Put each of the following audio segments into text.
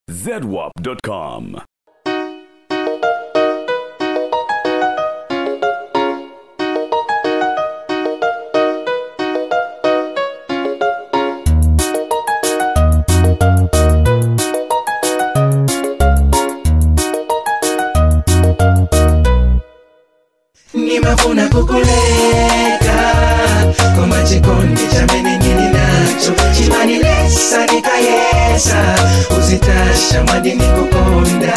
zedwap.com. Nimefuna kukuleka kwa machikondi chameni nini nacho chimani lesa nikayesa uzitasha madini kukonda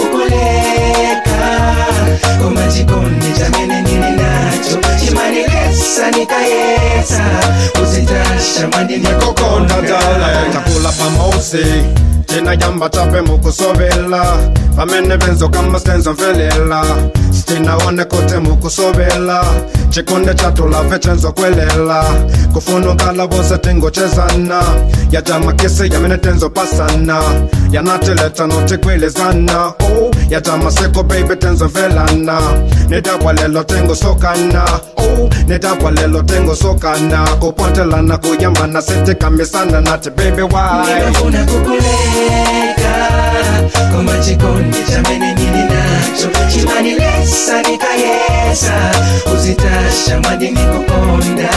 kukuleka kwa machikondi chameni nini nacho chimani lesa nikayesa uzitasha madini kukonda dale takula pamosi Tina jamba tape mukusovela Pamene benzo kama stenzo mfelela Stina one kote mukusovela Chikunde chatula vechenzo kwelela Kufunu kala bose tingo chezana Ya jama kisi ya mene tenzo pasana Ya natileta noti kwelezana Oh, ya jama seko baby tenzo mfelana Nidakwa lelo tengo sokana Oh, nidakwa lelo tengo sokana Kupontelana kuyambana sente kamisana Nati baby why Nimefuna kukuleka kwa machikondi chameni nini nacho chimani lesa nikayesa uzitasha madini kuponda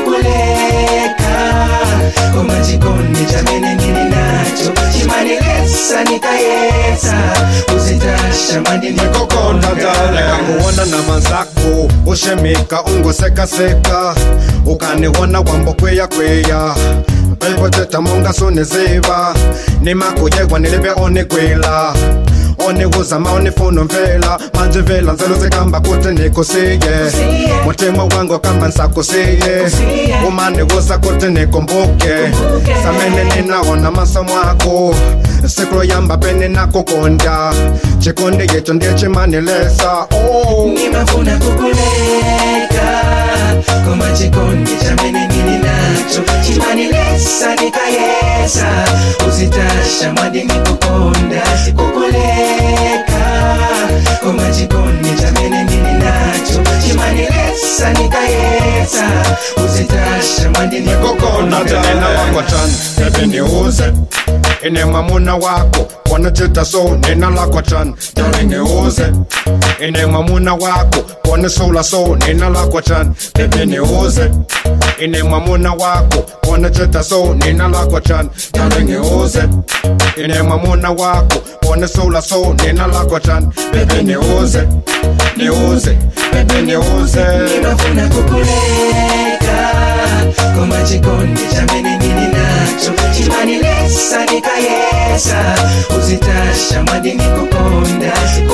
kukuleka kwa machikondi chameni nini nacho chimani lesa nikayesa uzitasha madini kuponda dale Kakuona na manzako ushemika ungo seka seka Ukaniona wambo kweya kweya Bebo teta monga sonezeva Nimakuyegwa nilebe onekwela Onewuzama onefunu mvela Manje vela nzelo zekamba kote nikosiye Mutema wango kamba nsakosiye Umane wuza kote nikumbuke Samene ninaona masa mwako Siklo yamba pene nakukonda Chikonde yetu ndiye chimanilesa Oh Nimefuna kukuleka kwa machikondi chameni nini nacho chimani lesa nikayesa uzitasha madini kukonda kukuleka kwa machikondi chameni nini nacho chimani lesa nikayesa uzitasha madini kukonda Natinena wako chan, baby niuze Ine mamuna wako, wanachita so nina lako chan Darling niuze Ine mamuna wako, wane sola so nina lako chan Baby niuze Ine mamuna wako, wanachita so nina lako chan Darling niuze Ine mamuna wako, wane sola so nina lako chan Baby niuze Niuze, baby niuze Nimefuna kukuleka kwa machikondi chameni nini nacho chimani lesa nikayesa uzitasha madini kukonda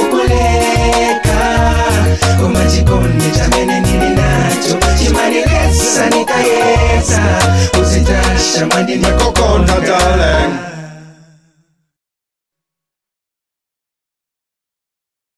kukuleka kwa machikondi chameni nini nacho chimani lesa nikayesa uzitasha madini kukonda darling